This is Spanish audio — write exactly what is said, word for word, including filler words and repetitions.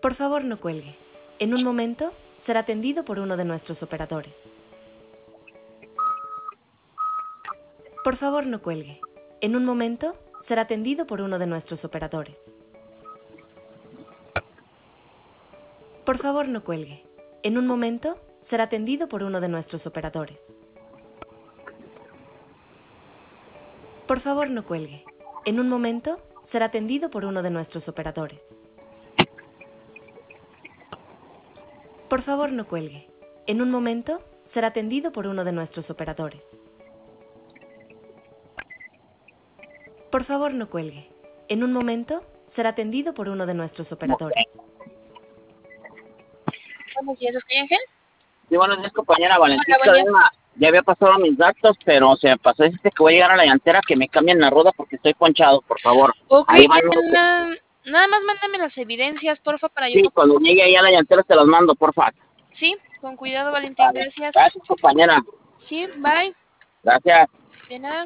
Por favor, no cuelgue. En un momento será atendido por uno de nuestros operadores. Por favor, no cuelgue. En un momento será atendido por uno de nuestros operadores. Por favor, no cuelgue. En un momento será atendido por uno de nuestros operadores. Por favor, no cuelgue. En un momento será atendido por uno de nuestros operadores. Por favor, no cuelgue. En un momento será atendido por uno de nuestros operadores. Por favor, no cuelgue. En un momento será atendido por uno de nuestros operadores. Buenos días, ¿es Ángel? Sí, buenos días, compañera Valentín. Hola, buen día. Ya había pasado mis datos, pero se me pasó, dice que voy a llegar a la llantera, que me cambien la rueda porque estoy ponchado, por favor. Ok, Ahí van los- na- nada más mándame las evidencias, porfa, para yo... Sí, cuando llegue ahí a la llantera te las mando, porfa. Sí, con cuidado, Valentín, gracias. Gracias, compañera. Sí, bye. Gracias. De nada.